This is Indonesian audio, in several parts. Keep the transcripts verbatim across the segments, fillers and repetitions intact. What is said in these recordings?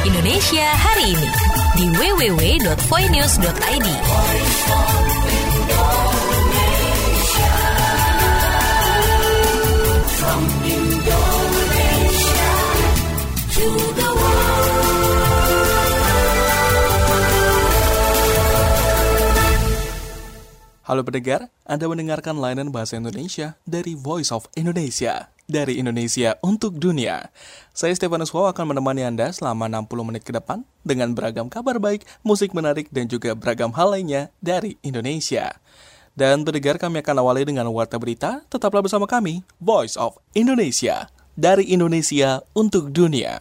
Indonesia hari ini di w w w dot voinews dot i d. From Indonesia to the Halo pendengar, Anda mendengarkan layanan bahasa Indonesia dari Voice of Indonesia, dari Indonesia untuk dunia. Saya Stefanus Wow akan menemani Anda selama enam puluh menit ke depan dengan beragam kabar baik, musik menarik, dan juga beragam hal lainnya dari Indonesia. Dan pendengar, kami akan awali dengan warta berita. Tetaplah bersama kami, Voice of Indonesia, dari Indonesia untuk dunia.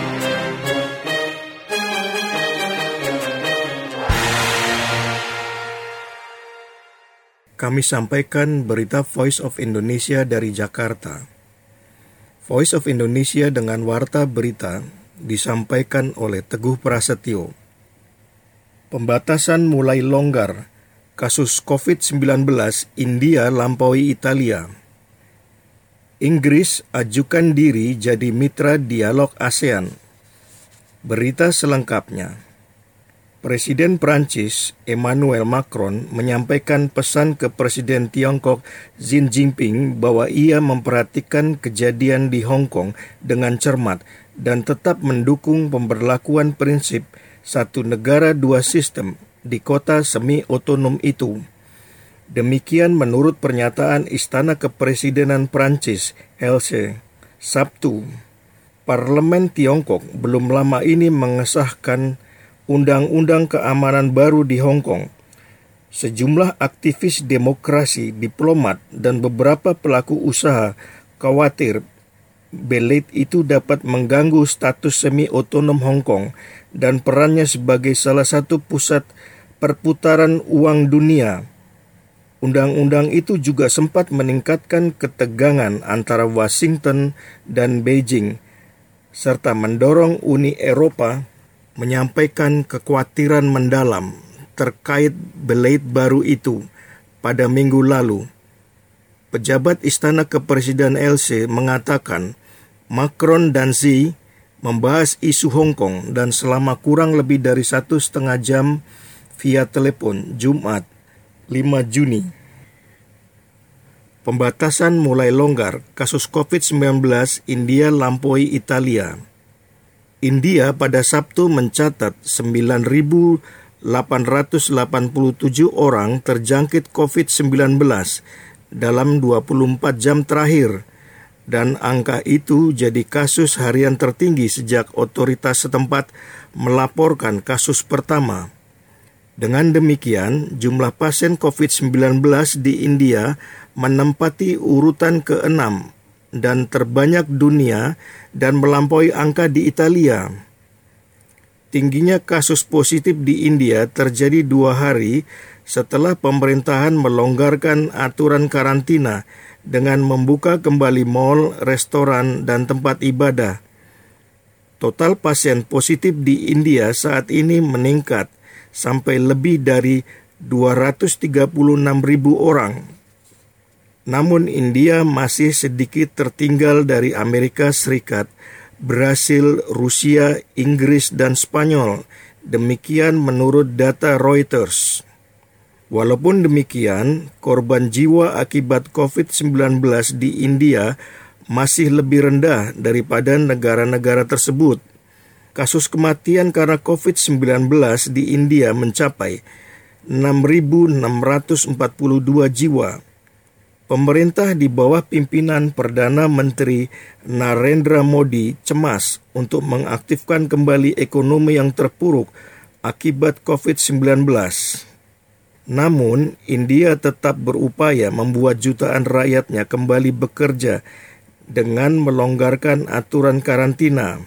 Kami sampaikan berita Voice of Indonesia dari Jakarta. Voice of Indonesia dengan warta berita disampaikan oleh Teguh Prasetyo. Pembatasan mulai longgar. Kasus covid sembilan belas India lampaui Italia. Inggris ajukan diri jadi mitra dialog ASEAN. Berita selengkapnya. Presiden Prancis Emmanuel Macron menyampaikan pesan ke Presiden Tiongkok Xi Jinping bahwa ia memperhatikan kejadian di Hong Kong dengan cermat dan tetap mendukung pemberlakuan prinsip satu negara dua sistem di kota semi-otonom itu. Demikian menurut pernyataan Istana Kepresidenan Prancis, Élysée, Sabtu. Parlemen Tiongkok belum lama ini mengesahkan Undang-Undang Keamanan baru di Hong Kong. Sejumlah aktivis demokrasi, diplomat, dan beberapa pelaku usaha khawatir belit itu dapat mengganggu status semi-otonom Hong Kong dan perannya sebagai salah satu pusat perputaran uang dunia. Undang-undang itu juga sempat meningkatkan ketegangan antara Washington dan Beijing, serta mendorong Uni Eropa menyampaikan kekhawatiran mendalam terkait belit baru itu pada minggu lalu. Pejabat Istana Kepresidenan Élysée mengatakan Macron dan Xi membahas isu Hong Kong dan selama kurang lebih dari satu setengah jam via telepon Jumat lima Juni. Pembatasan mulai longgar. Kasus covid sembilan belas India lampaui Italia. India pada Sabtu mencatat sembilan ribu delapan ratus delapan puluh tujuh orang terjangkit covid sembilan belas dalam dua puluh empat jam terakhir, dan angka itu jadi kasus harian tertinggi sejak otoritas setempat melaporkan kasus pertama. Dengan demikian, jumlah pasien covid sembilan belas di India menempati urutan keenam dan terbanyak dunia dan melampaui angka di Italia. Tingginya kasus positif di India terjadi dua hari setelah pemerintahan melonggarkan aturan karantina dengan membuka kembali mal, restoran, dan tempat ibadah. Total pasien positif di India saat ini meningkat sampai lebih dari dua ratus tiga puluh enam ribu orang. Namun India masih sedikit tertinggal dari Amerika Serikat, Brasil, Rusia, Inggris, dan Spanyol. Demikian menurut data Reuters. Walaupun demikian, korban jiwa akibat covid sembilan belas di India masih lebih rendah daripada negara-negara tersebut. Kasus kematian karena covid sembilan belas di India mencapai enam ribu enam ratus empat puluh dua jiwa. Pemerintah di bawah pimpinan Perdana Menteri Narendra Modi cemas untuk mengaktifkan kembali ekonomi yang terpuruk akibat covid sembilan belas. Namun, India tetap berupaya membuat jutaan rakyatnya kembali bekerja dengan melonggarkan aturan karantina.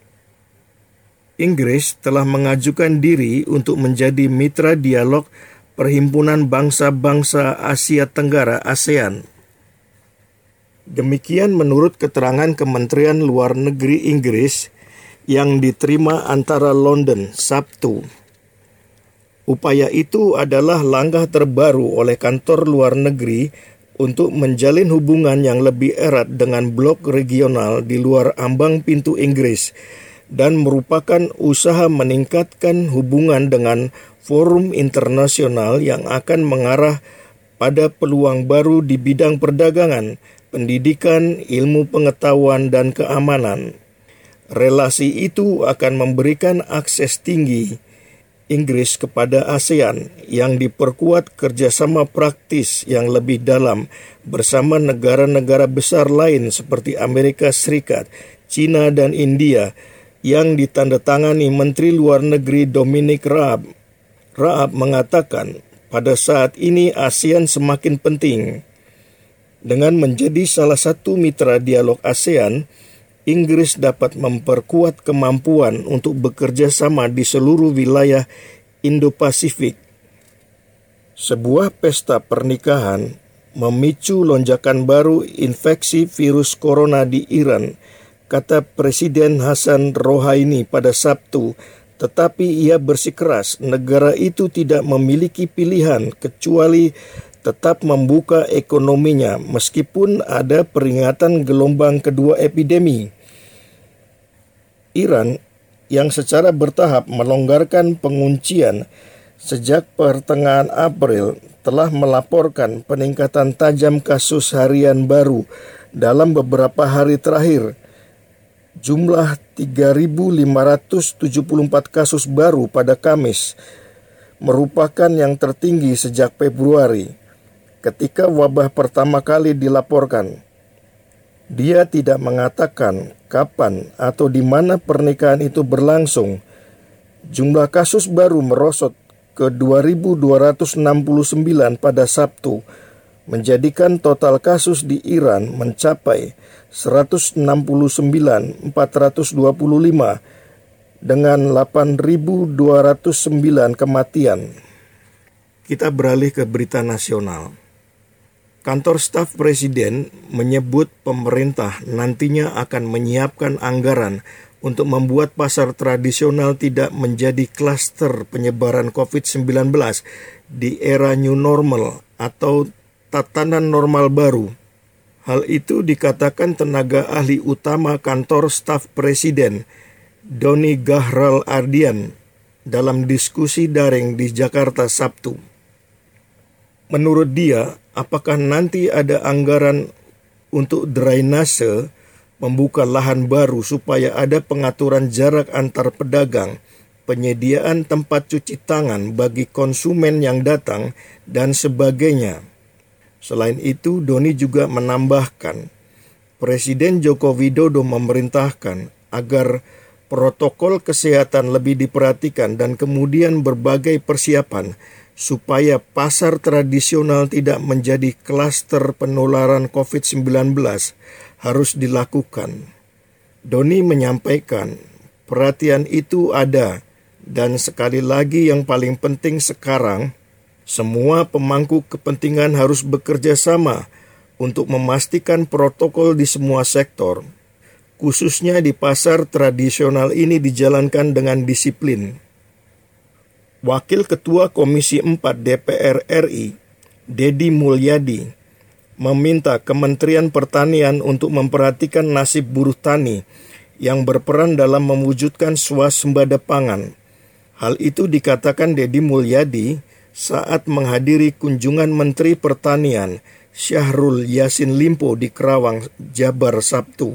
Inggris telah mengajukan diri untuk menjadi mitra dialog Perhimpunan Bangsa-Bangsa Asia Tenggara ASEAN. Demikian menurut keterangan Kementerian Luar Negeri Inggris yang diterima antara London Sabtu. Upaya itu adalah langkah terbaru oleh kantor luar negeri untuk menjalin hubungan yang lebih erat dengan blok regional di luar ambang pintu Inggris dan merupakan usaha meningkatkan hubungan dengan forum internasional yang akan mengarah pada peluang baru di bidang perdagangan, pendidikan, ilmu pengetahuan, dan keamanan. Relasi itu akan memberikan akses tinggi Inggris kepada ASEAN yang diperkuat kerjasama praktis yang lebih dalam bersama negara-negara besar lain seperti Amerika Serikat, China, dan India yang ditandatangani Menteri Luar Negeri Dominic Raab. Raab mengatakan, pada saat ini ASEAN semakin penting. Dengan menjadi salah satu mitra dialog ASEAN, Inggris dapat memperkuat kemampuan untuk bekerja sama di seluruh wilayah Indo-Pasifik. Sebuah pesta pernikahan memicu lonjakan baru infeksi virus corona di Iran, kata Presiden Hassan Rouhani pada Sabtu, tetapi ia bersikeras negara itu tidak memiliki pilihan kecuali tetap membuka ekonominya meskipun ada peringatan gelombang kedua epidemi. Iran yang secara bertahap melonggarkan penguncian sejak pertengahan April telah melaporkan peningkatan tajam kasus harian baru dalam beberapa hari terakhir. Jumlah tiga ribu lima ratus tujuh puluh empat kasus baru pada Kamis merupakan yang tertinggi sejak Februari, ketika wabah pertama kali dilaporkan. Dia tidak mengatakan kapan atau di mana pernikahan itu berlangsung. Jumlah kasus baru merosot ke dua ribu dua ratus enam puluh sembilan pada Sabtu, menjadikan total kasus di Iran mencapai seratus enam puluh sembilan ribu empat ratus dua puluh lima dengan delapan ribu dua ratus sembilan kematian. Kita beralih ke berita nasional. Kantor Staf Presiden menyebut pemerintah nantinya akan menyiapkan anggaran untuk membuat pasar tradisional tidak menjadi klaster penyebaran covid sembilan belas di era new normal atau tatanan normal baru. Hal itu dikatakan tenaga ahli utama Kantor Staf Presiden, Doni Gahral Ardian, dalam diskusi daring di Jakarta Sabtu. Menurut dia, apakah nanti ada anggaran untuk drainase, membuka lahan baru supaya ada pengaturan jarak antar pedagang, penyediaan tempat cuci tangan bagi konsumen yang datang, dan sebagainya. Selain itu, Doni juga menambahkan, Presiden Joko Widodo memerintahkan agar protokol kesehatan lebih diperhatikan dan kemudian berbagai persiapan supaya pasar tradisional tidak menjadi klaster penularan covid sembilan belas harus dilakukan. Doni menyampaikan, perhatian itu ada, dan sekali lagi yang paling penting sekarang, semua pemangku kepentingan harus bekerja sama untuk memastikan protokol di semua sektor, khususnya di pasar tradisional ini dijalankan dengan disiplin. Wakil Ketua Komisi empat D P R R I, Deddy Mulyadi, meminta Kementerian Pertanian untuk memperhatikan nasib buruh tani yang berperan dalam mewujudkan swasembada pangan. Hal itu dikatakan Deddy Mulyadi saat menghadiri kunjungan Menteri Pertanian Syahrul Yassin Limpo di Kerawang, Jabar, Sabtu.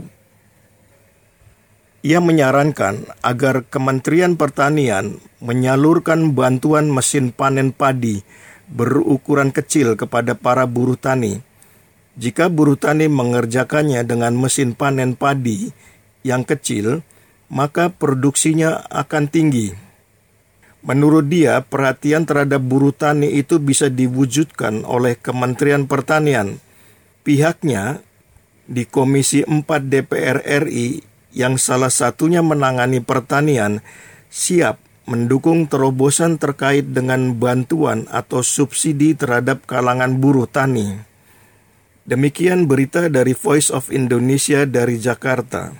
Ia menyarankan agar Kementerian Pertanian menyalurkan bantuan mesin panen padi berukuran kecil kepada para buruh tani. Jika buruh tani mengerjakannya dengan mesin panen padi yang kecil, maka produksinya akan tinggi. Menurut dia, perhatian terhadap buruh tani itu bisa diwujudkan oleh Kementerian Pertanian. Pihaknya di Komisi empat D P R R I yang salah satunya menangani pertanian, siap mendukung terobosan terkait dengan bantuan atau subsidi terhadap kalangan buruh tani. Demikian berita dari Voice of Indonesia dari Jakarta.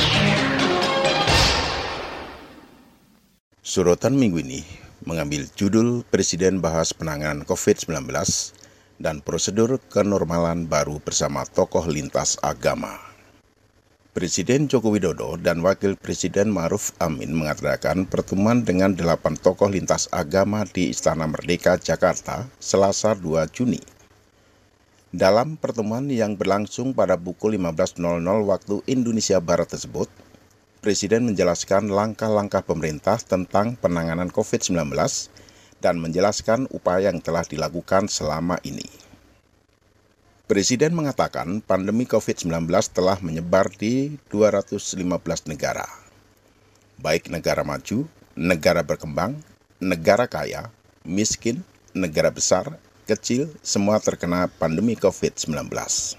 Sorotan minggu ini mengambil judul Presiden bahas penanganan covid sembilan belas dan prosedur kenormalan baru bersama tokoh lintas agama. Presiden Joko Widodo dan Wakil Presiden Ma'ruf Amin mengadakan pertemuan dengan delapan tokoh lintas agama di Istana Merdeka, Jakarta, Selasa dua Juni. Dalam pertemuan yang berlangsung pada pukul lima belas waktu Indonesia Barat tersebut, Presiden menjelaskan langkah-langkah pemerintah tentang penanganan covid sembilan belas dan menjelaskan upaya yang telah dilakukan selama ini. Presiden mengatakan pandemi covid sembilan belas telah menyebar di dua ratus lima belas negara, baik negara maju, negara berkembang, negara kaya, miskin, negara besar, kecil, semua terkena pandemi covid sembilan belas.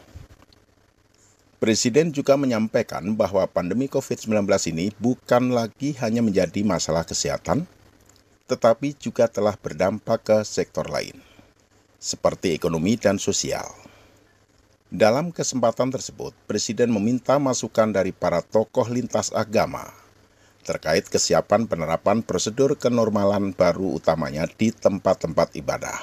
Presiden juga menyampaikan bahwa pandemi covid sembilan belas ini bukan lagi hanya menjadi masalah kesehatan, tetapi juga telah berdampak ke sektor lain, seperti ekonomi dan sosial. Dalam kesempatan tersebut, Presiden meminta masukan dari para tokoh lintas agama terkait kesiapan penerapan prosedur kenormalan baru utamanya di tempat-tempat ibadah.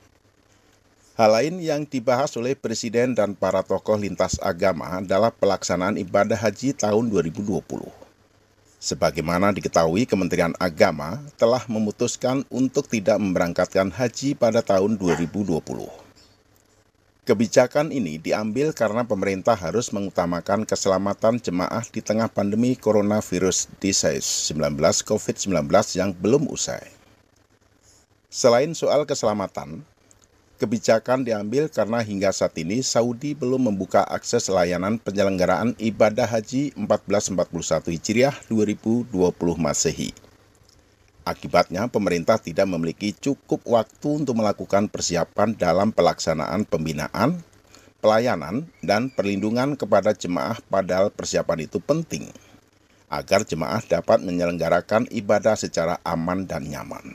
Hal lain yang dibahas oleh Presiden dan para tokoh lintas agama adalah pelaksanaan ibadah haji tahun dua ribu dua puluh. Sebagaimana diketahui, Kementerian Agama telah memutuskan untuk tidak memberangkatkan haji pada tahun dua ribu dua puluh. Kebijakan ini diambil karena pemerintah harus mengutamakan keselamatan jemaah di tengah pandemi coronavirus disease sembilan belas covid sembilan belas yang belum usai. Selain soal keselamatan, kebijakan diambil karena hingga saat ini Saudi belum membuka akses layanan penyelenggaraan ibadah haji seribu empat ratus empat puluh satu Hijriah dua ribu dua puluh Masehi. Akibatnya, pemerintah tidak memiliki cukup waktu untuk melakukan persiapan dalam pelaksanaan pembinaan, pelayanan, dan perlindungan kepada jemaah, padahal persiapan itu penting agar jemaah dapat menyelenggarakan ibadah secara aman dan nyaman.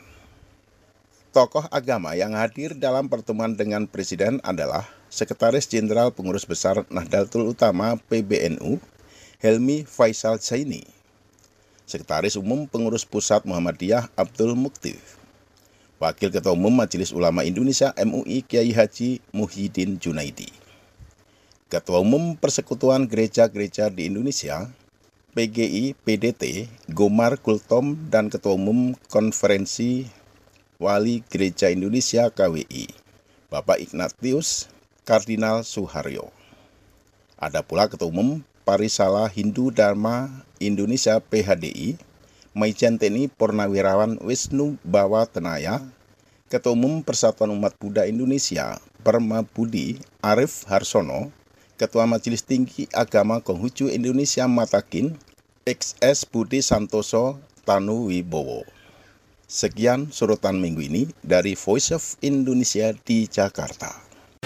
Tokoh agama yang hadir dalam pertemuan dengan Presiden adalah Sekretaris Jenderal Pengurus Besar Nahdlatul Ulama P B N U, Helmi Faisal Zaini, Sekretaris Umum Pengurus Pusat Muhammadiyah Abdul Muqtif, Wakil Ketua Umum Majelis Ulama Indonesia M U I Kiai Haji Muhyiddin Junaidi, Ketua Umum Persekutuan Gereja-Gereja di Indonesia P G I P D T Gomar Kultom, dan Ketua Umum Konferensi Wali Gereja Indonesia K W I Bapak Ignatius Kardinal Suharyo. Ada pula Ketua Umum Parisala Hindu Dharma Indonesia P H D I, Maijen T N I Purnawirawan Wisnu Bawa Tenaya, Ketua Umum Persatuan Umat Buddha Indonesia Perma Budi Arif Harsono, Ketua Majelis Tinggi Agama Konghucu Indonesia Matakin X S Budi Santoso Tanu Wibowo. Sekian sorotan minggu ini dari Voice of Indonesia di Jakarta.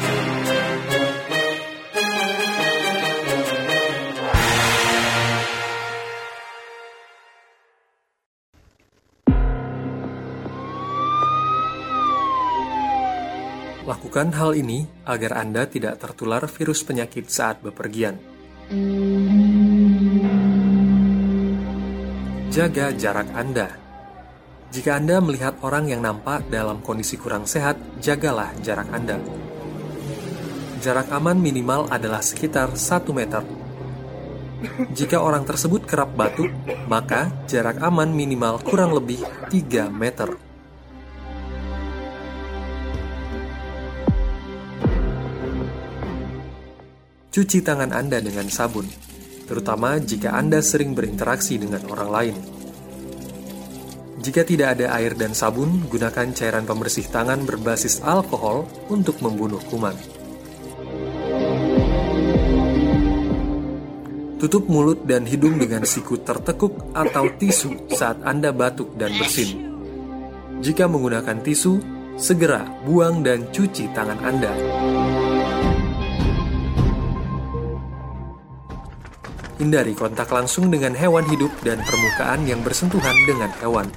Lakukan hal ini agar Anda tidak tertular virus penyakit saat bepergian. Jaga jarak Anda. Jika Anda melihat orang yang nampak dalam kondisi kurang sehat, jagalah jarak Anda. Jarak aman minimal adalah sekitar satu meter. Jika orang tersebut kerap batuk, maka jarak aman minimal kurang lebih tiga meter. Cuci tangan Anda dengan sabun, terutama jika Anda sering berinteraksi dengan orang lain. Jika tidak ada air dan sabun, gunakan cairan pembersih tangan berbasis alkohol untuk membunuh kuman. Tutup mulut dan hidung dengan siku tertekuk atau tisu saat Anda batuk dan bersin. Jika menggunakan tisu, segera buang dan cuci tangan Anda. Hindari kontak langsung dengan hewan hidup dan permukaan yang bersentuhan dengan hewan.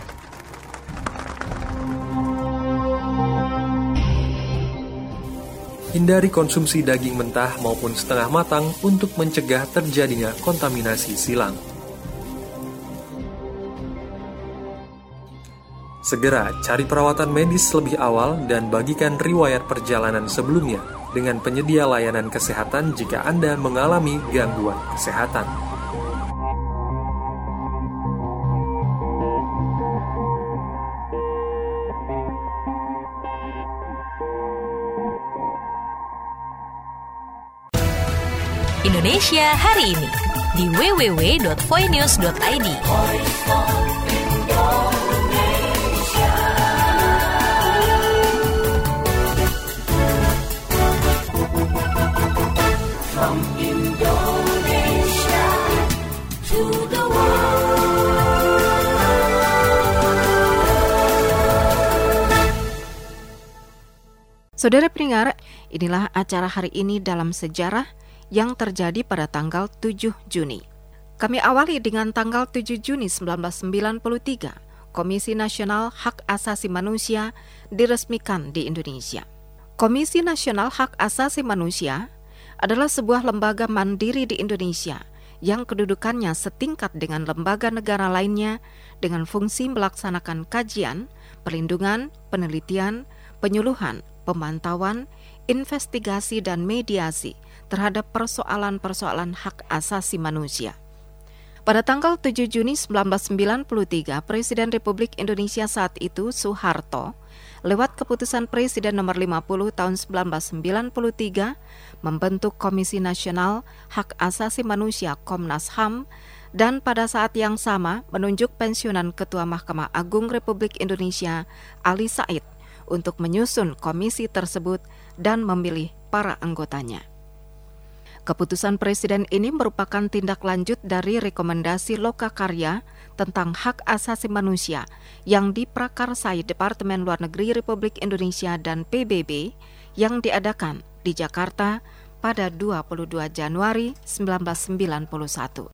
Hindari konsumsi daging mentah maupun setengah matang untuk mencegah terjadinya kontaminasi silang. Segera cari perawatan medis lebih awal dan bagikan riwayat perjalanan sebelumnya dengan penyedia layanan kesehatan jika Anda mengalami gangguan kesehatan. Indonesia hari ini di w w w dot voinews dot i d. From Indonesia to the world. Saudara pendengar, inilah acara hari ini dalam sejarah yang terjadi pada tanggal tujuh Juni. Kami awali dengan tanggal tujuh Juni seribu sembilan ratus sembilan puluh tiga, Komisi Nasional Hak Asasi Manusia diresmikan di Indonesia. Komisi Nasional Hak Asasi Manusia adalah sebuah lembaga mandiri di Indonesia yang kedudukannya setingkat dengan lembaga negara lainnya dengan fungsi melaksanakan kajian, perlindungan, penelitian, penyuluhan, pemantauan, investigasi dan mediasi terhadap persoalan-persoalan hak asasi manusia. Pada tanggal tujuh Juni seribu sembilan ratus sembilan puluh tiga, Presiden Republik Indonesia saat itu Soeharto lewat keputusan Presiden nomor lima puluh tahun seribu sembilan ratus sembilan puluh tiga membentuk Komisi Nasional Hak Asasi Manusia Komnas H A M dan pada saat yang sama menunjuk pensiunan Ketua Mahkamah Agung Republik Indonesia Ali Said untuk menyusun komisi tersebut dan memilih para anggotanya. Keputusan Presiden ini merupakan tindak lanjut dari rekomendasi Lokakarya tentang hak asasi manusia yang diprakarsai Departemen Luar Negeri Republik Indonesia dan P B B yang diadakan di Jakarta pada dua puluh dua Januari seribu sembilan ratus sembilan puluh satu.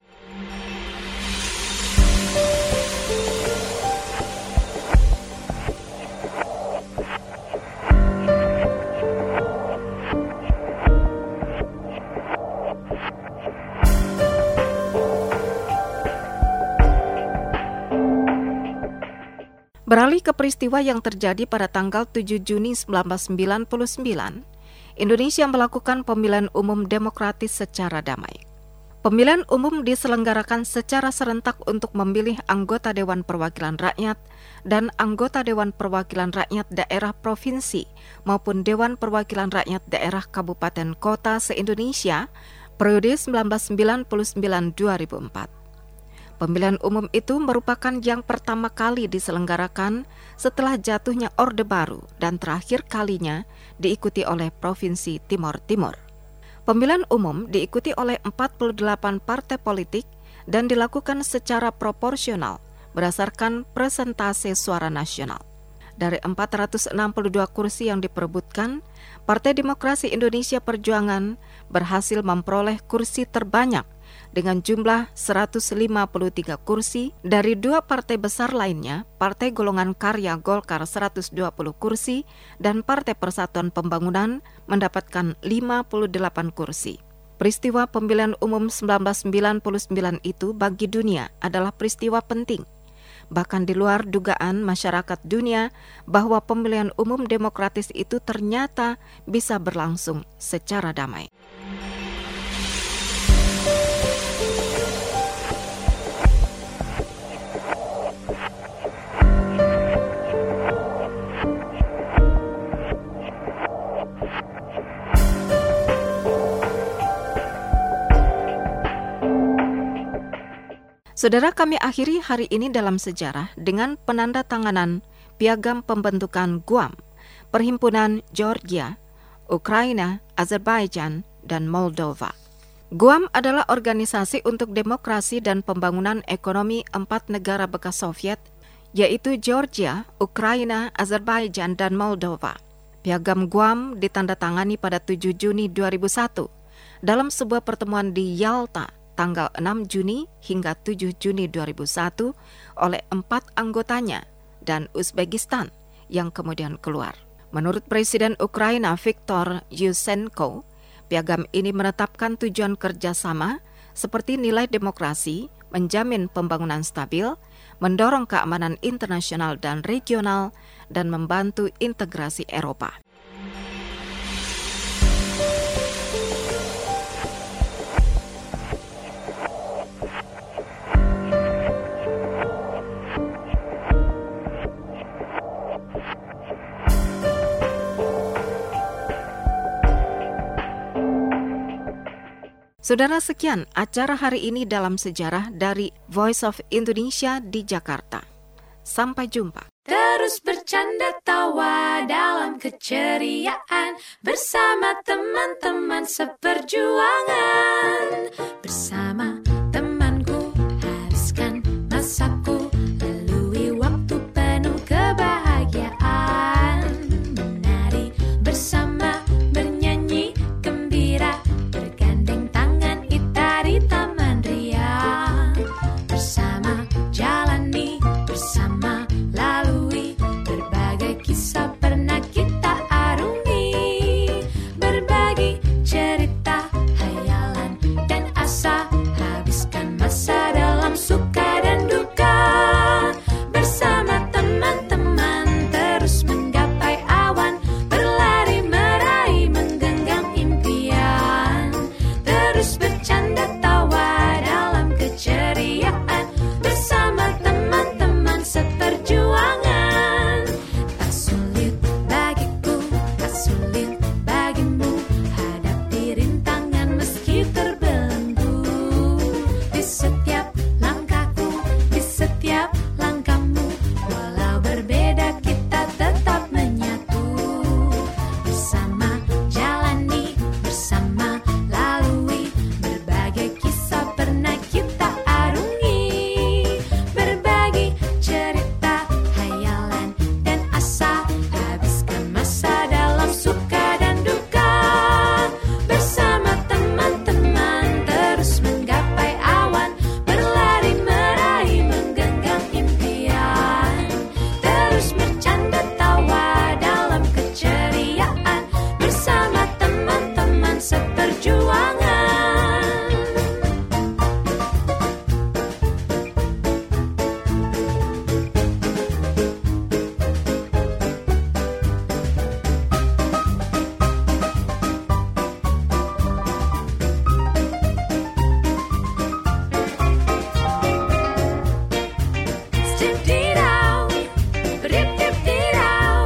Beralih ke peristiwa yang terjadi pada tanggal tujuh Juni seribu sembilan ratus sembilan puluh sembilan, Indonesia melakukan pemilihan umum demokratis secara damai. Pemilihan umum diselenggarakan secara serentak untuk memilih anggota Dewan Perwakilan Rakyat dan anggota Dewan Perwakilan Rakyat Daerah Provinsi maupun Dewan Perwakilan Rakyat Daerah Kabupaten Kota se-Indonesia periode seribu sembilan ratus sembilan puluh sembilan sampai dua ribu empat. Pemilihan umum itu merupakan yang pertama kali diselenggarakan setelah jatuhnya Orde Baru dan terakhir kalinya diikuti oleh Provinsi Timor Timur. Pemilihan umum diikuti oleh empat puluh delapan partai politik dan dilakukan secara proporsional berdasarkan persentase suara nasional. Dari empat ratus enam puluh dua kursi yang diperebutkan, Partai Demokrasi Indonesia Perjuangan berhasil memperoleh kursi terbanyak dengan jumlah seratus lima puluh tiga kursi. Dari dua partai besar lainnya, Partai Golongan Karya Golkar seratus dua puluh kursi dan Partai Persatuan Pembangunan mendapatkan lima puluh delapan kursi. Peristiwa pemilihan umum seribu sembilan ratus sembilan puluh sembilan itu bagi dunia adalah peristiwa penting. Bahkan di luar dugaan masyarakat dunia bahwa pemilihan umum demokratis itu ternyata bisa berlangsung secara damai. Saudara, kami akhiri hari ini dalam sejarah dengan penandatanganan Piagam Pembentukan Guam, Perhimpunan Georgia, Ukraina, Azerbaijan, dan Moldova. Guam adalah organisasi untuk demokrasi dan pembangunan ekonomi empat negara bekas Soviet, yaitu Georgia, Ukraina, Azerbaijan, dan Moldova. Piagam Guam ditandatangani pada tujuh Juni dua ribu satu dalam sebuah pertemuan di Yalta, tanggal enam Juni hingga tujuh Juni dua ribu satu oleh empat anggotanya dan Uzbekistan yang kemudian keluar. Menurut Presiden Ukraina Viktor Yushchenko, piagam ini menetapkan tujuan kerjasama seperti nilai demokrasi, menjamin pembangunan stabil, mendorong keamanan internasional dan regional, dan membantu integrasi Eropa. Saudara, sekian acara hari ini dalam sejarah dari Voice of Indonesia di Jakarta. Sampai jumpa. Terus bercanda tawa dalam keceriaan bersama teman-teman seperjuangan. Bersama temanku habiskan masaku, lalui waktu penuh kebahagiaan. Menari bersama, bernyanyi gembira, bergandeng tangan ita di taman ria. Bersama jalani, bersama lalui berbagai kisah pernah kita arungi, berbagi cerita, hayalan dan asa, habiskan masa dalam suka dan duka. Bersama teman-teman terus menggapai awan, berlari meraih menggenggam impian. Terus bercanda tawa dalam keceriaan bersama teman-teman seperjuangan. Tak sulit bagiku, tak sulit bagimu, hadapi rintangan meski terbelenggu. Di setiap langkahku, di setiap langkahmu, walau berbeda kita tetap menyatu. Bersama jalani, bersama lalui berbagai kisah pernah kita arungi, berbagi cerita, hayalan dan asa, habiskan masa dalam suka dan duka. Bersama teman-teman terus menggapai awan, berlari meraih menggenggam impian. Terus bercanda tawa dalam keceriaan bersama teman-teman seperjuangan. Stip-dee-dow, brip-dip-dee-dow.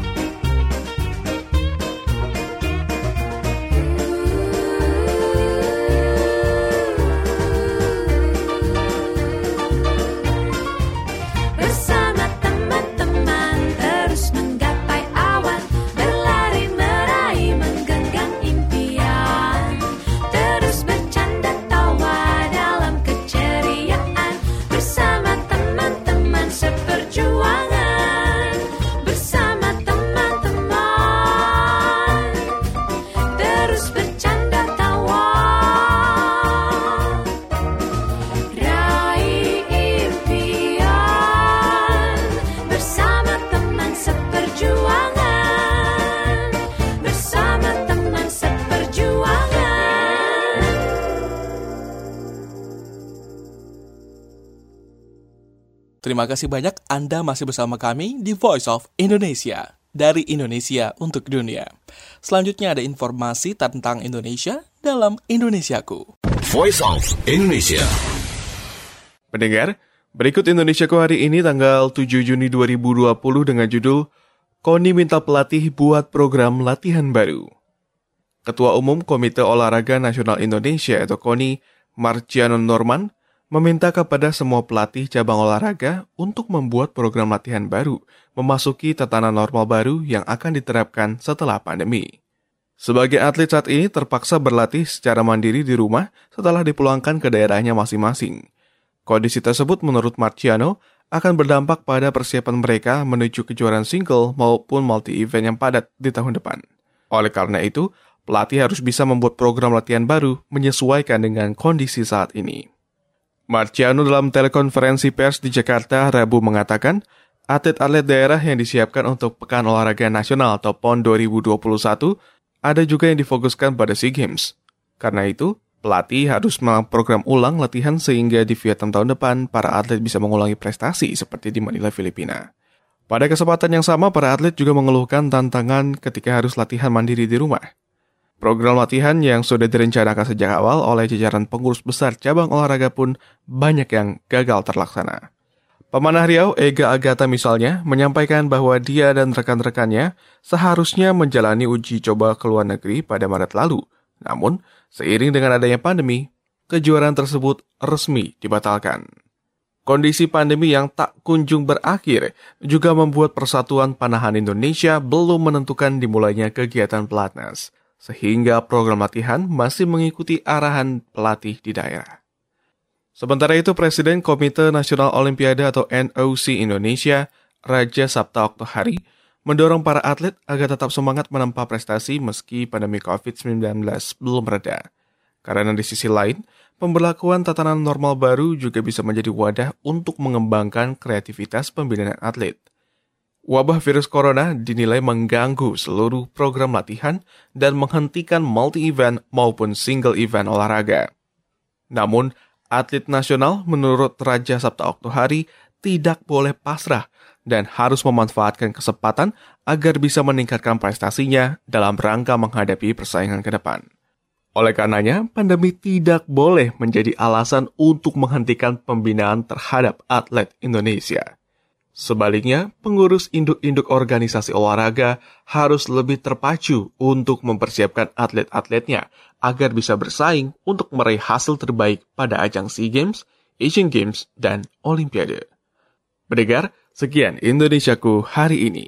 Bersama teman-teman terus menggapai awan, berlari meraih menggenggam impian. Terus bercanda tawa dalam keceriaan bersama teman-teman seperjuangan. Bersama teman-teman terus bercanda tawa, raih impian. Bersama teman seperjuangan, bersama teman seperjuangan. Terima kasih banyak Anda masih bersama kami di Voice of Indonesia, dari Indonesia untuk dunia. Selanjutnya ada informasi tentang Indonesia dalam Indonesiaku. Voice of Indonesia. Pendengar, berikut Indonesiaku hari ini tanggal tujuh Juni dua ribu dua puluh dengan judul Koni minta pelatih buat program latihan baru. Ketua Umum Komite Olahraga Nasional Indonesia atau KONI, Marciano Norman, meminta kepada semua pelatih cabang olahraga untuk membuat program latihan baru, memasuki tatanan normal baru yang akan diterapkan setelah pandemi. Sebagai atlet saat ini terpaksa berlatih secara mandiri di rumah setelah dipulangkan ke daerahnya masing-masing. Kondisi tersebut menurut Marciano akan berdampak pada persiapan mereka menuju kejuaraan single maupun multi-event yang padat di tahun depan. Oleh karena itu, pelatih harus bisa membuat program latihan baru menyesuaikan dengan kondisi saat ini. Marciano dalam telekonferensi pers di Jakarta Rabu mengatakan, atlet-atlet daerah yang disiapkan untuk Pekan Olahraga Nasional atau P O N dua ribu dua puluh satu ada juga yang difokuskan pada SEA Games. Karena itu, pelatih harus melakukan program ulang latihan sehingga di Vietnam tahun depan para atlet bisa mengulangi prestasi seperti di Manila, Filipina. Pada kesempatan yang sama, para atlet juga mengeluhkan tantangan ketika harus latihan mandiri di rumah. Program latihan yang sudah direncanakan sejak awal oleh jajaran pengurus besar cabang olahraga pun banyak yang gagal terlaksana. Pemanah Riau, Ega Agatha misalnya, menyampaikan bahwa dia dan rekan-rekannya seharusnya menjalani uji coba ke luar negeri pada Maret lalu, Namun, seiring dengan adanya pandemi, kejuaraan tersebut resmi dibatalkan. Kondisi pandemi yang tak kunjung berakhir juga membuat Persatuan Panahan Indonesia belum menentukan dimulainya kegiatan pelatnas, sehingga program latihan masih mengikuti arahan pelatih di daerah. Sementara itu, Presiden Komite Nasional Olimpiade atau N O C Indonesia, Raja Sabta Oktohari, mendorong para atlet agar tetap semangat menempa prestasi meski pandemi covid sembilan belas belum reda. Karena di sisi lain, pemberlakuan tatanan normal baru juga bisa menjadi wadah untuk mengembangkan kreativitas pembinaan atlet. Wabah virus corona dinilai mengganggu seluruh program latihan dan menghentikan multi-event maupun single event olahraga. Namun, atlet nasional menurut Raja Sabta Oktohari tidak boleh pasrah dan harus memanfaatkan kesempatan agar bisa meningkatkan prestasinya dalam rangka menghadapi persaingan ke depan. Oleh karenanya, pandemi tidak boleh menjadi alasan untuk menghentikan pembinaan terhadap atlet Indonesia. Sebaliknya, pengurus induk-induk organisasi olahraga harus lebih terpacu untuk mempersiapkan atlet-atletnya agar bisa bersaing untuk meraih hasil terbaik pada ajang SEA Games, Asian Games, dan Olimpiade. Pendengar, sekian Indonesiaku hari ini.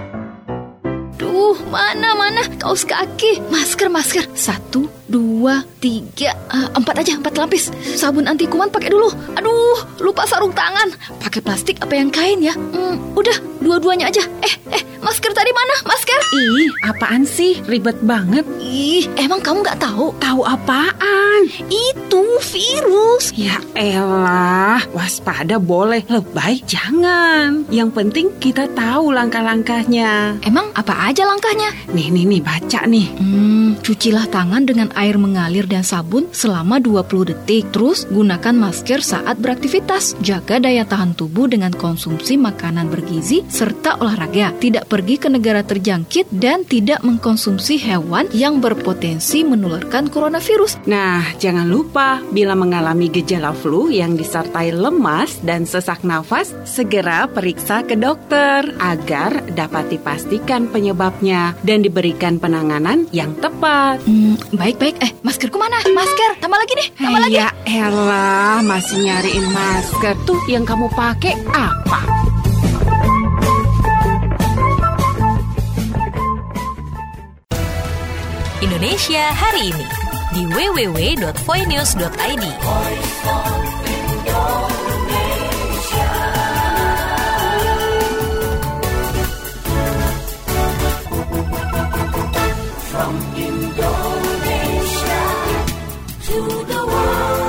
Duh, mana-mana kaos kaki, masker-masker. Satu, dua, tiga, uh, empat aja, empat lapis. Sabun anti kuman pakai dulu. Aduh, lupa sarung tangan. Pakai plastik apa yang kain ya? Hmm, udah, dua-duanya aja. Eh, eh, masker tadi mana? Masker? Ih, apaan sih? Ribet banget. Ih, emang kamu nggak tahu? Tahu apaan? Itu virus. Ya elah, waspada boleh, lebay jangan. Yang penting kita tahu langkah-langkahnya. Emang apa aja langkahnya? Nih, nih, nih, baca nih. Hmm, cucilah tangan dengan air mengalir dan sabun selama dua puluh detik. Terus gunakan masker saat beraktivitas. Jaga daya tahan tubuh dengan konsumsi makanan bergizi serta olahraga. Tidak pergi ke negara terjangkit dan tidak mengkonsumsi hewan yang berpotensi menularkan coronavirus. Nah, jangan lupa bila mengalami gejala flu yang disertai lemas dan sesak nafas, segera periksa ke dokter agar dapat dipastikan penyebabnya dan diberikan penanganan yang tepat. Hmm, baik-baik. Eh, maskerku mana? Masker, tambah lagi nih, tambah hey, lagi. Ya elah, masih nyariin masker. Tuh yang kamu pakai apa? Indonesia hari ini di w w w dot voinews dot i d. From Indonesia to the world.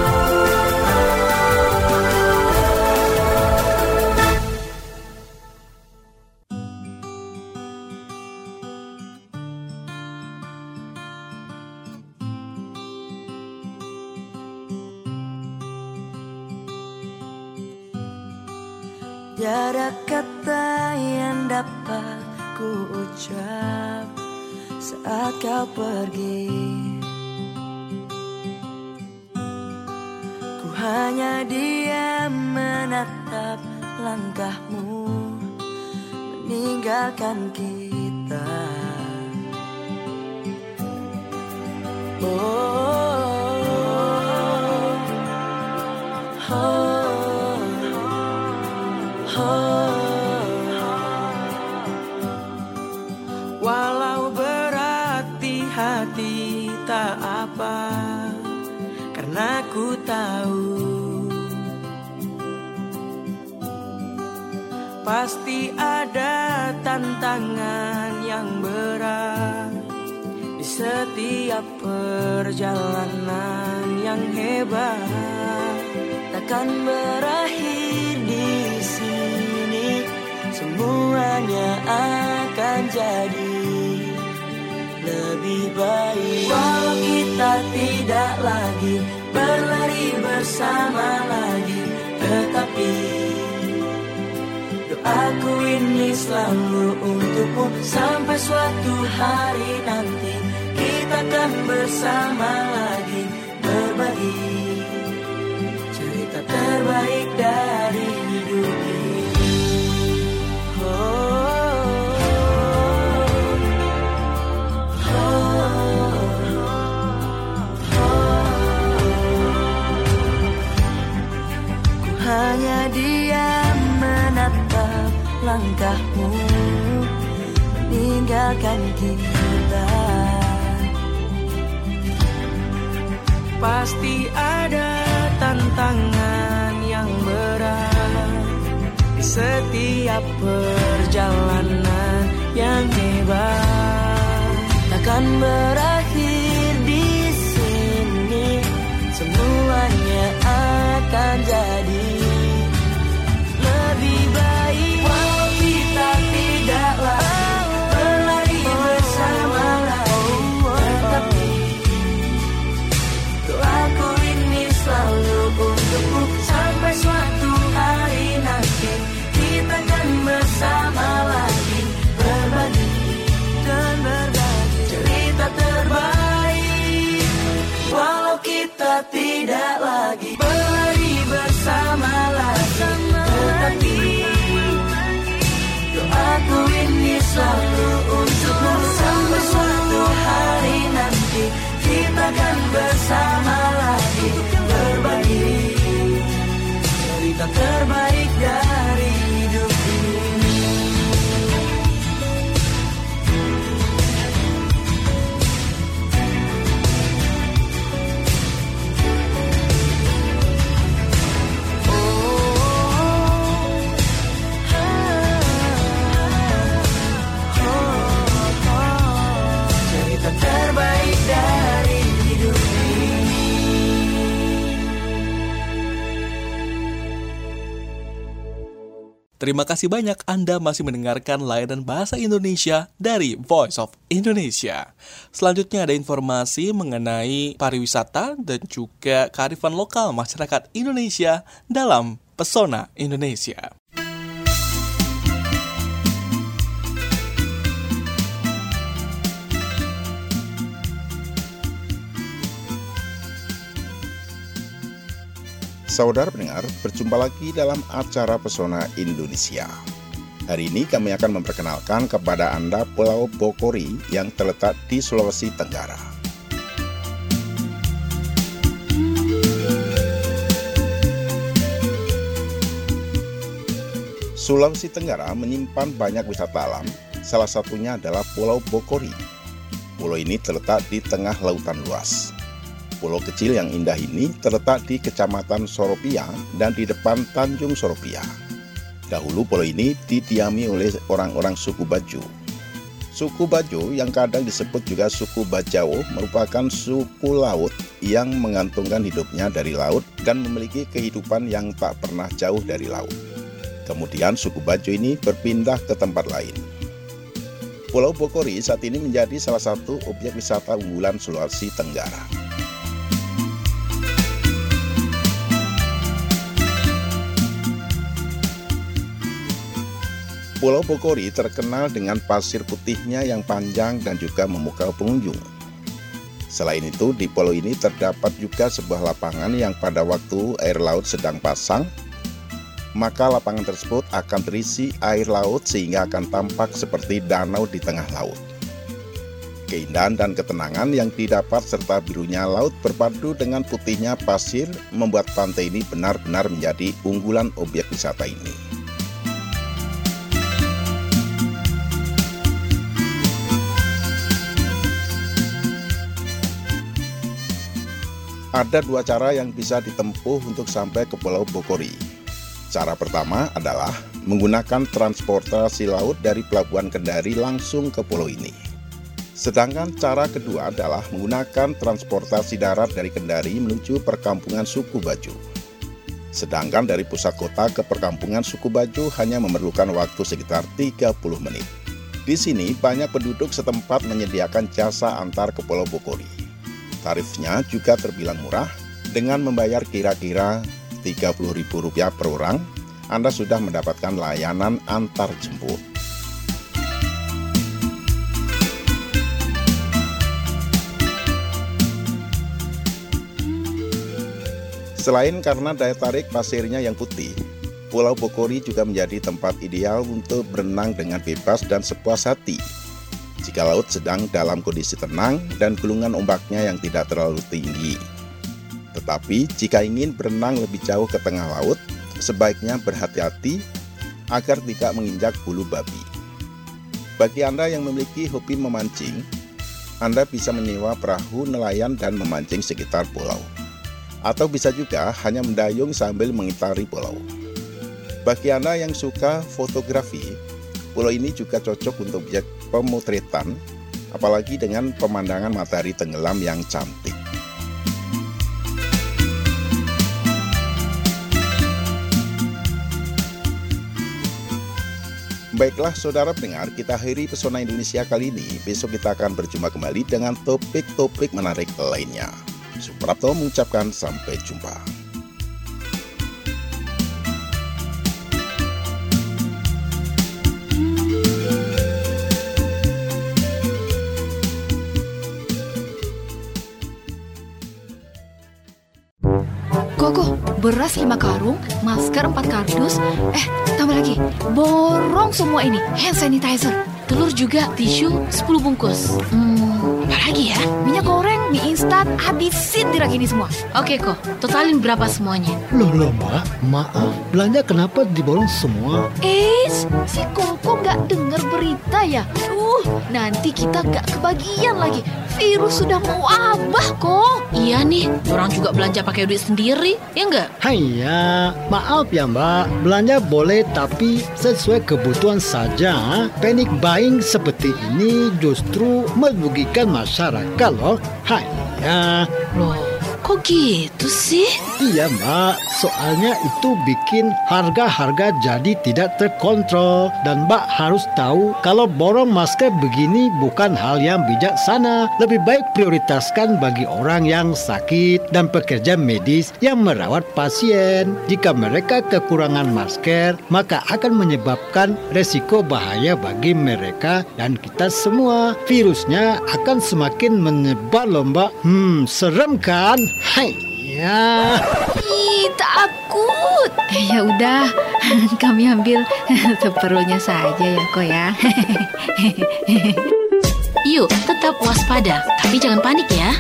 Tiada kata yang dapat ku ucap saat kau pergi. Ku hanya diam menatap langkahmu meninggalkan kita. Oh, oh, oh. Walau berat di hati tak apa, karena ku tahu pasti ada tantangan yang berat di setiap perjalanan yang hebat. Takkan berakhir di sini, semuanya akan jadi lebih baik. Walau kita tidak lagi berlari bersama lagi, tetapi doaku ini selalu untukmu. Sampai suatu hari nanti kita akan bersama lagi, berbagi cerita terbaik dari hidup ini. Oh, oh, oh, langkahmu meninggalkan kita. Pasti ada tantangan yang berat di setiap perjalanan yang hebat. Takkan berakhir di sini, semuanya akan jadi lebih baik. Walau kita tidak lagi berlari bersama lagi, tetapi doaku ini selalu untukmu. Sampai suatu hari nanti kita akan bersama lagi, berbagi dan berbagi cerita terbaik. Walau kita tidak lagi berlari bersama lagi, tetapi doaku ini selalu untukmu. Sampai suatu hari nanti kita akan bersama lagi, berbagi cerita terbaik dari hidup ini. Terbaik dari hidup ini. Terima kasih banyak Anda masih mendengarkan layanan bahasa Indonesia dari Voice of Indonesia. Selanjutnya ada informasi mengenai pariwisata dan juga kearifan lokal masyarakat Indonesia dalam Pesona Indonesia. Saudara pendengar, berjumpa lagi dalam acara Pesona Indonesia. Hari ini kami akan memperkenalkan kepada Anda Pulau Bokori yang terletak di Sulawesi Tenggara. Sulawesi Tenggara menyimpan banyak wisata alam, salah satunya adalah Pulau Bokori. Pulau ini terletak di tengah lautan luas. Pulau kecil yang indah ini terletak di Kecamatan Soropia dan di depan Tanjung Soropia. Dahulu pulau ini didiami oleh orang-orang suku Bajo. Suku Bajo yang kadang disebut juga suku Bajau merupakan suku laut yang menggantungkan hidupnya dari laut dan memiliki kehidupan yang tak pernah jauh dari laut. Kemudian suku Bajo ini berpindah ke tempat lain. Pulau Bokori saat ini menjadi salah satu objek wisata unggulan Sulawesi Tenggara. Pulau Bokori terkenal dengan pasir putihnya yang panjang dan juga memukau pengunjung. Selain itu, di pulau ini terdapat juga sebuah lapangan yang pada waktu air laut sedang pasang, maka lapangan tersebut akan terisi air laut sehingga akan tampak seperti danau di tengah laut. Keindahan dan ketenangan yang didapat serta birunya laut berpadu dengan putihnya pasir membuat pantai ini benar-benar menjadi unggulan objek wisata ini. Ada dua cara yang bisa ditempuh untuk sampai ke Pulau Bokori. Cara pertama adalah menggunakan transportasi laut dari Pelabuhan Kendari langsung ke pulau ini. Sedangkan cara kedua adalah menggunakan transportasi darat dari Kendari menuju perkampungan suku Bajo. Sedangkan dari pusat kota ke perkampungan suku Bajo hanya memerlukan waktu sekitar tiga puluh menit. Di sini banyak penduduk setempat menyediakan jasa antar ke Pulau Bokori. Tarifnya juga terbilang murah, dengan membayar kira-kira tiga puluh ribu rupiah per orang, Anda sudah mendapatkan layanan antar jemput. Selain karena daya tarik pasirnya yang putih, Pulau Bokori juga menjadi tempat ideal untuk berenang dengan bebas dan sepuas hati. Jika laut sedang dalam kondisi tenang dan gulungan ombaknya yang tidak terlalu tinggi. Tetapi jika ingin berenang lebih jauh ke tengah laut, sebaiknya berhati-hati agar tidak menginjak bulu babi. Bagi Anda yang memiliki hobi memancing, Anda bisa menyewa perahu nelayan dan memancing sekitar pulau. Atau bisa juga hanya mendayung sambil mengitari pulau. Bagi Anda yang suka fotografi, pulau ini juga cocok untuk objek pemotretan, apalagi dengan pemandangan matahari tenggelam yang cantik. Baiklah saudara pendengar, kita akhiri Pesona Indonesia kali ini. Besok kita akan berjumpa kembali dengan topik-topik menarik lainnya. Suprapto mengucapkan sampai jumpa. Koko, beras lima karung, masker empat kardus, eh tambah lagi, borong semua ini, hand sanitizer, telur juga, tisu sepuluh bungkus. Hmm, apa lagi ya? Minyak goreng, mie instan, habisin di rak ini semua. Oke kok, totalin berapa semuanya? Loh loh mbak, maaf, belanja kenapa diborong semua? Eh, si Koko nggak dengar berita ya? Uh, nanti kita nggak kebagian lagi. Virus sudah mau wabah kok. Iya nih, orang juga belanja pakai duit sendiri, ya enggak? Haiya, maaf ya mbak, belanja boleh tapi sesuai kebutuhan saja. Panic buying seperti ini justru merugikan masyarakat loh. Haiya. Loh, kok gitu sih? Iya mbak, soalnya itu bikin harga-harga jadi tidak terkontrol. Dan mbak harus tahu kalau borong masker begini bukan hal yang bijaksana. Lebih baik prioritaskan bagi orang yang sakit dan pekerja medis yang merawat pasien. Jika mereka kekurangan masker, maka akan menyebabkan resiko bahaya bagi mereka dan kita semua. Virusnya akan semakin menyebar loh mbak. Hmm, serem kan? Hai. Ya. Ih, takut. Ya udah, kami ambil seperlunya saja ya kok ya. Yuk, tetap waspada, tapi jangan panik ya.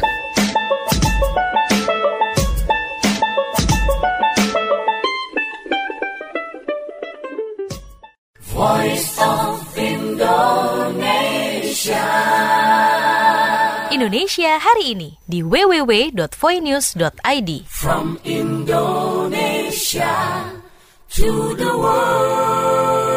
Voice of Indonesia. Indonesia hari ini di w w w dot voinews dot i d. From Indonesia to the world.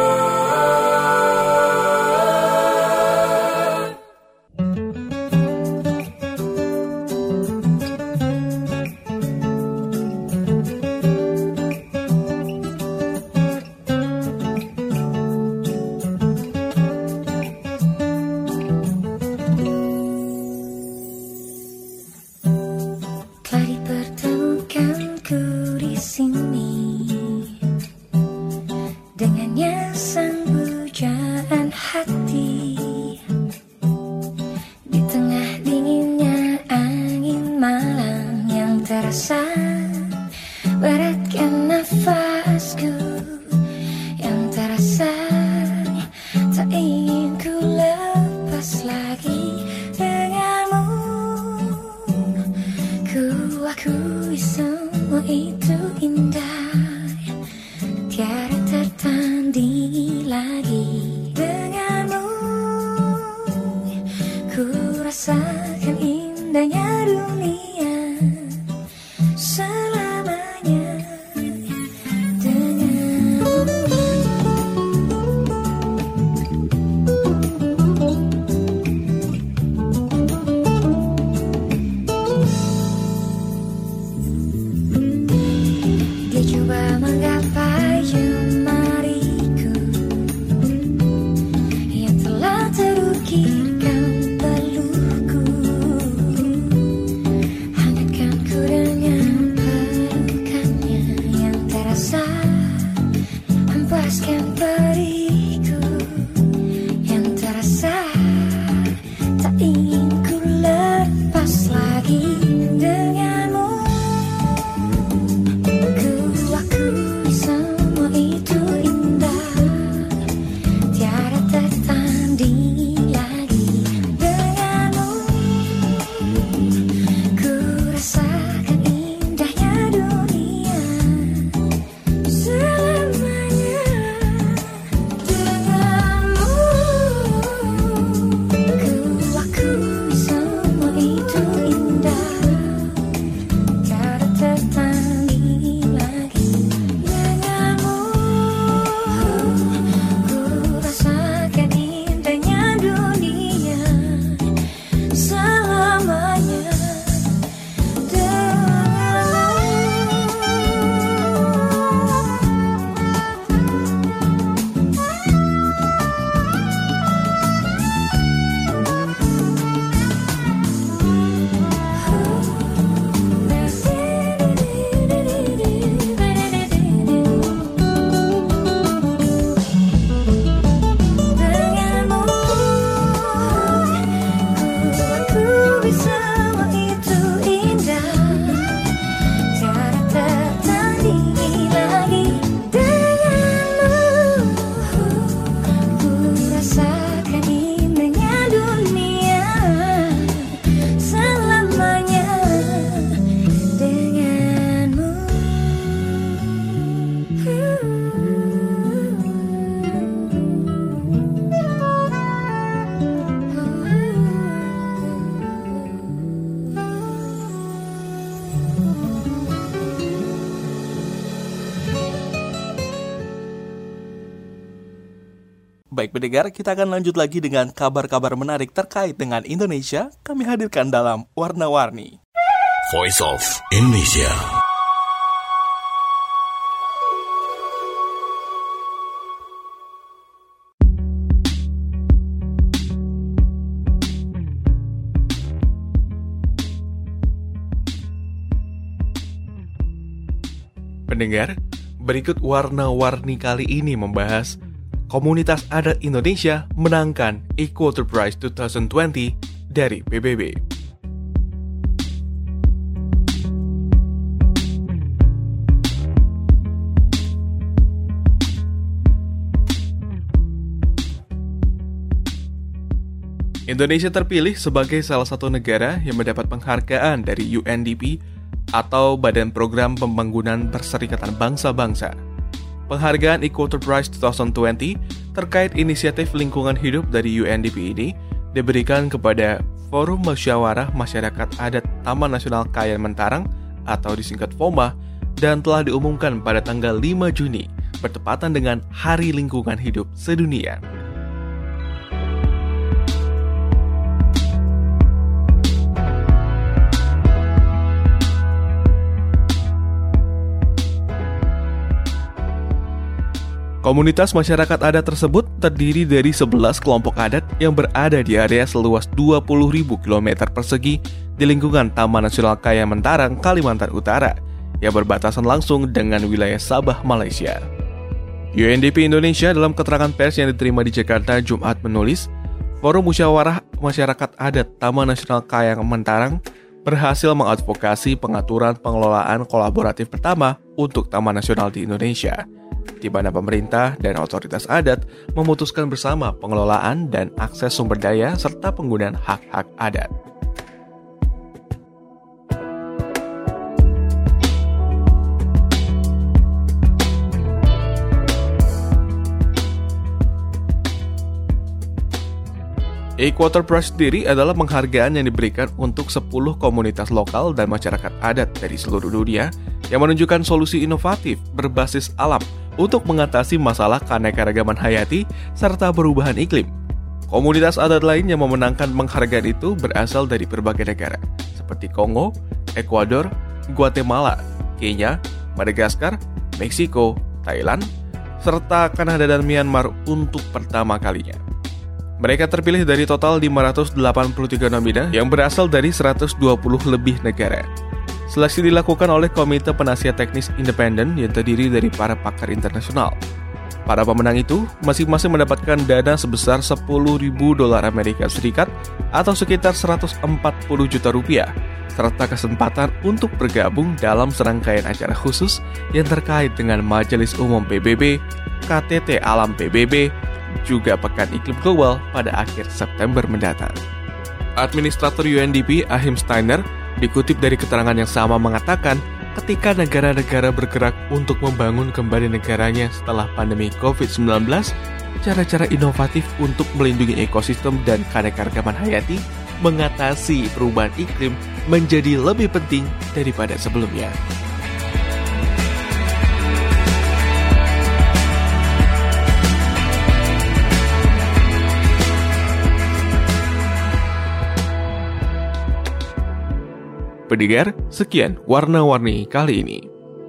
Baik pendengar, kita akan lanjut lagi dengan kabar-kabar menarik terkait dengan Indonesia. Kami hadirkan dalam Warna-Warni Voice of Indonesia. Pendengar, berikut Warna-Warni kali ini membahas Komunitas Adat Indonesia menangkan Equator Prize dua ribu dua puluh dari P B B. Indonesia terpilih sebagai salah satu negara yang mendapat penghargaan dari U N D P atau Badan Program Pembangunan Perserikatan Bangsa-Bangsa. Penghargaan Equator Prize dua ribu dua puluh terkait inisiatif lingkungan hidup dari U N D P ini diberikan kepada Forum Musyawarah Masyarakat Adat Taman Nasional Kayan Mentarang atau disingkat FOMA dan telah diumumkan pada tanggal lima Juni bertepatan dengan Hari Lingkungan Hidup Sedunia. Komunitas masyarakat adat tersebut terdiri dari sebelas kelompok adat yang berada di area seluas dua puluh ribu kilometer persegi di lingkungan Taman Nasional Kayan Mentarang, Kalimantan Utara, yang berbatasan langsung dengan wilayah Sabah, Malaysia. U N D P Indonesia dalam keterangan pers yang diterima di Jakarta Jumat menulis, Forum Musyawarah Masyarakat Adat Taman Nasional Kayan Mentarang berhasil mengadvokasi pengaturan pengelolaan kolaboratif pertama untuk Taman Nasional di Indonesia, di mana pemerintah dan otoritas adat memutuskan bersama pengelolaan dan akses sumber daya serta penggunaan hak-hak adat. Equator Prize sendiri adalah penghargaan yang diberikan untuk sepuluh komunitas lokal dan masyarakat adat dari seluruh dunia yang menunjukkan solusi inovatif berbasis alam untuk mengatasi masalah keanekaragaman hayati serta perubahan iklim. Komunitas adat lain yang memenangkan penghargaan itu berasal dari berbagai negara, seperti Kongo, Ekuador, Guatemala, Kenya, Madagaskar, Meksiko, Thailand, serta Kanada dan Myanmar untuk pertama kalinya. Mereka terpilih dari total lima ratus delapan puluh tiga nominasi yang berasal dari seratus dua puluh lebih negara. Seleksi dilakukan oleh Komite Penasihat Teknis Independen yang terdiri dari para pakar internasional. Para pemenang itu masing-masing mendapatkan dana sebesar sepuluh ribu dolar Amerika Serikat atau sekitar seratus empat puluh juta rupiah, serta kesempatan untuk bergabung dalam serangkaian acara khusus yang terkait dengan Majelis Umum P B B, K T T Alam P B B, juga Pekan Iklim Global pada akhir September mendatang. Administrator U N D P Achim Steiner dikutip dari keterangan yang sama mengatakan ketika negara-negara bergerak untuk membangun kembali negaranya setelah pandemi covid sembilan belas, cara-cara inovatif untuk melindungi ekosistem dan keanekaragaman hayati mengatasi perubahan iklim menjadi lebih penting daripada sebelumnya. Pendengar, sekian Warna-Warni kali ini.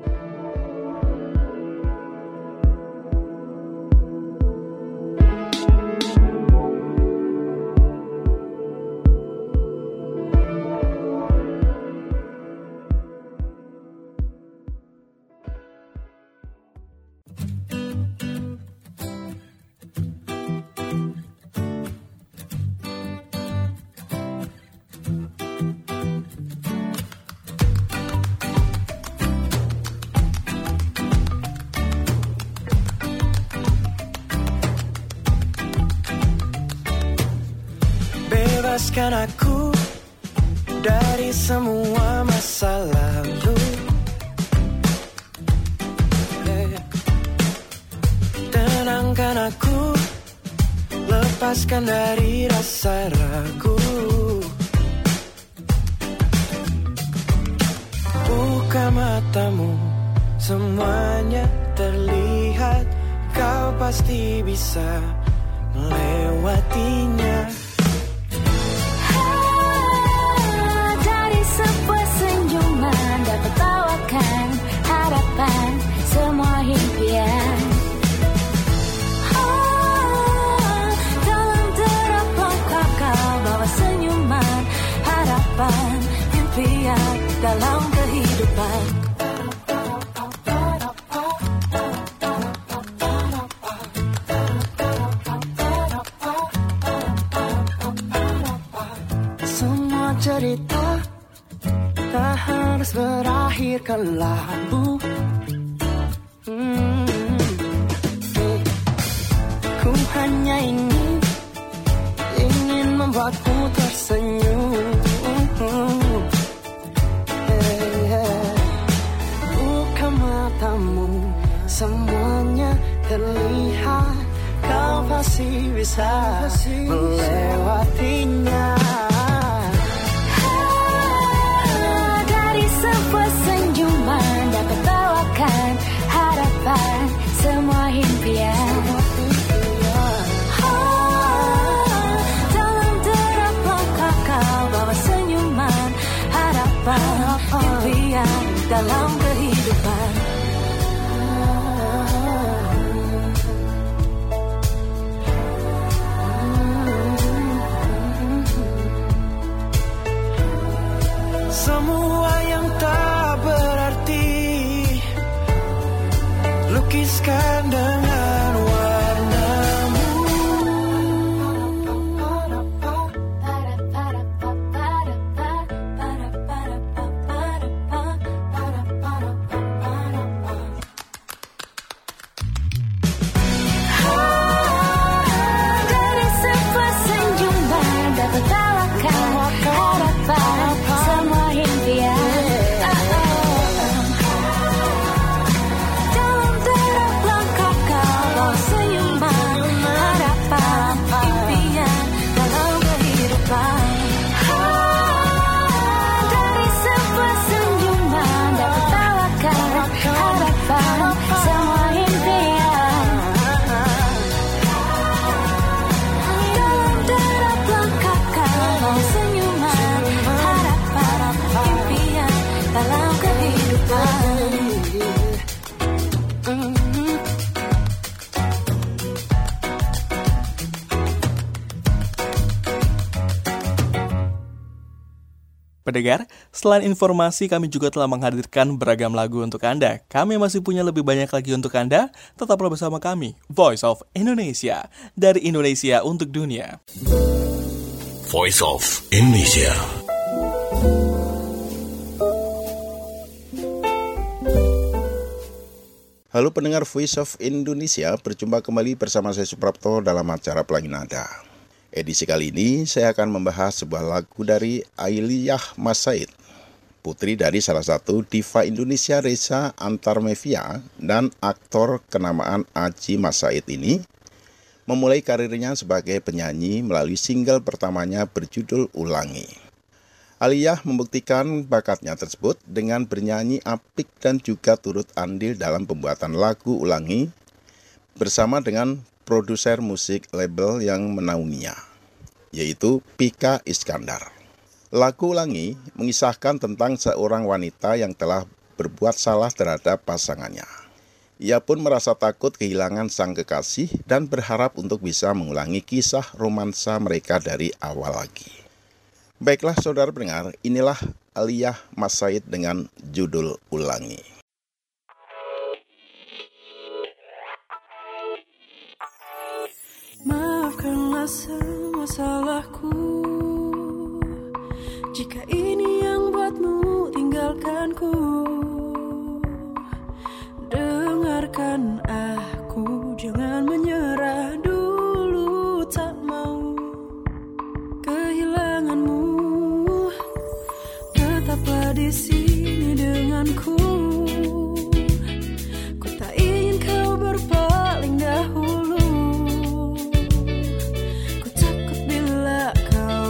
Bebaskan aku dari semua masa lalu, tenangkan aku, lepaskan dari rasa ragu. Buka matamu, semuanya terlihat, kau pasti bisa melewatinya. Dari sebuah senyuman dapat tawakan harapan semua impian. Oh, dalam derap langkah kau bawa senyuman harapan impian dalam kehidupan. Semua cerita tak harus berakhir kelabu. Hmm. Ku hanya ingin ingin membuatmu tersenyum. Buka matamu, semuanya terlihat. Kau pasti bisa melewatinya. Dari sebuah senyuman dapat tawakan harapan semua impian. Oh, dalam derap langkah kau bawa senyuman harapan impian dalam kehidupan. Semua yang tak berarti lukiskan dengan warnamu. Dari sebuah senyuman dapat tawakan harapan semua impian. Dalam derap langkah kau bawa senyuman harapan impian dalam kehidupan. Dari sebuah senyuman dapat tawakan harapan semua impian. Dalam derap langkah kau bawa senyuman harapan impian dalam kehidupan. Pendengar, selain informasi kami juga telah menghadirkan beragam lagu untuk Anda. Kami masih punya lebih banyak lagi untuk Anda. Tetaplah bersama kami, Voice of Indonesia, dari Indonesia untuk dunia. Voice of Indonesia. Halo pendengar Voice of Indonesia, berjumpa kembali bersama saya Suprapto dalam acara Pelangi Nada. Edisi kali ini saya akan membahas sebuah lagu dari Ailiyah Massaid, putri dari salah satu diva Indonesia Reza Antarmevia dan aktor kenamaan Aji Massaid ini memulai karirnya sebagai penyanyi melalui single pertamanya berjudul Ulangi. Ailiyah membuktikan bakatnya tersebut dengan bernyanyi apik dan juga turut andil dalam pembuatan lagu Ulangi bersama dengan produser musik label yang menaunginya, yaitu Pika Iskandar. Lagu Ulangi mengisahkan tentang seorang wanita yang telah berbuat salah terhadap pasangannya. Ia pun merasa takut kehilangan sang kekasih dan berharap untuk bisa mengulangi kisah romansa mereka dari awal lagi. Baiklah saudara pendengar, inilah Ailiyah Massaid dengan judul Ulangi. Maafkanlah semua salahku, jika ini yang buatmu tinggalkanku. Dengarkan aku, jangan menyerah dulu, tak mau kehilanganmu. Tetaplah di sini denganku, ku tak ingin kau berpaling dahulu. Ku takut bila kau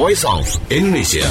Voice of Indonesia.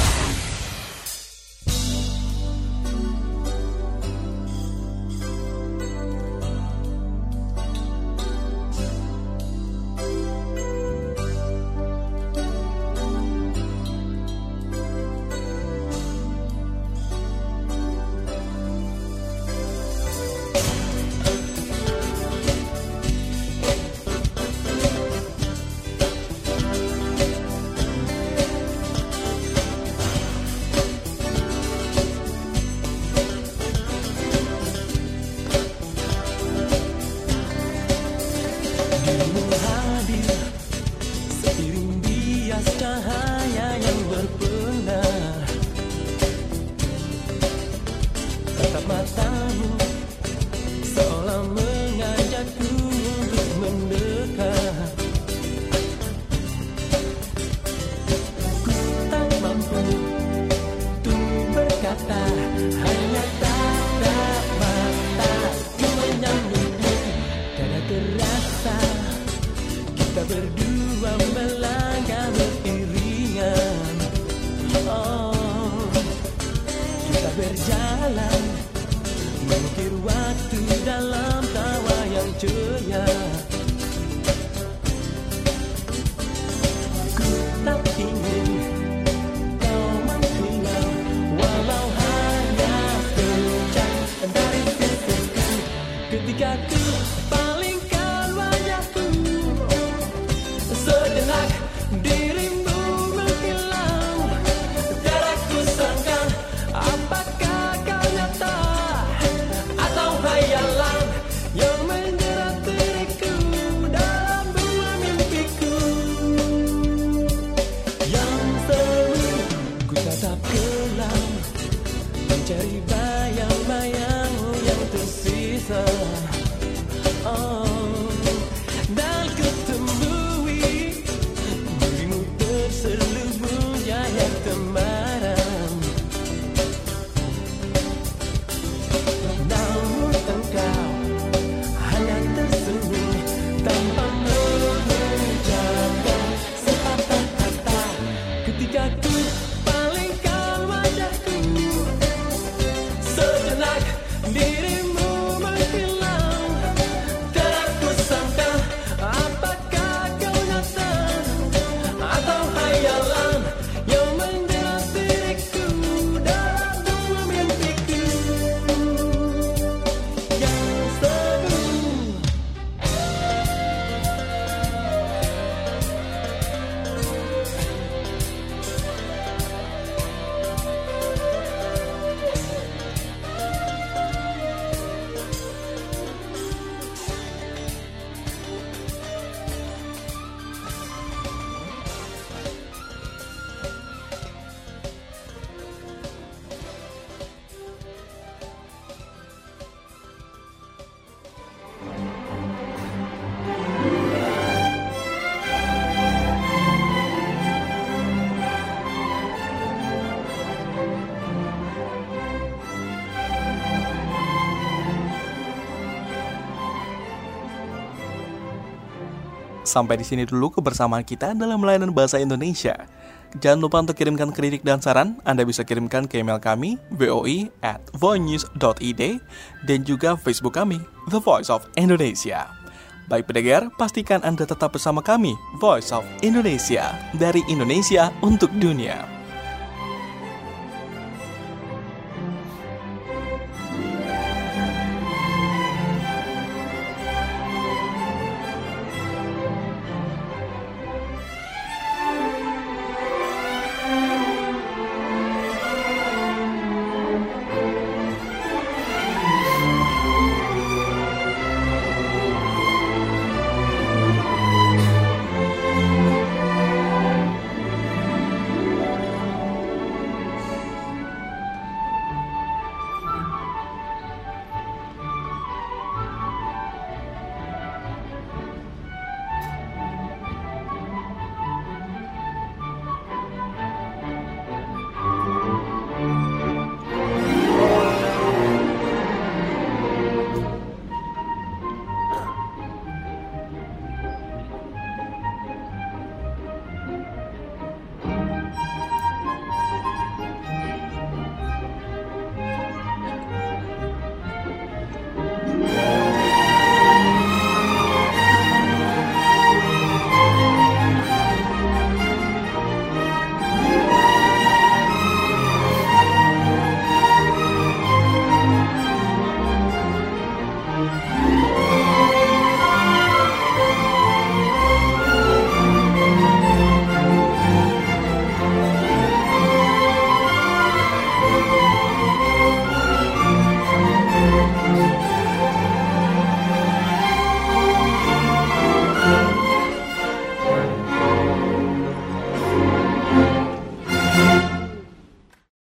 Sampai di sini dulu kebersamaan kita dalam layanan bahasa Indonesia. Jangan lupa untuk kirimkan kritik dan saran. Anda bisa kirimkan ke email kami voi at voinews dot i d dan juga Facebook kami The Voice of Indonesia. Baik pendengar, pastikan Anda tetap bersama kami Voice of Indonesia, dari Indonesia untuk dunia.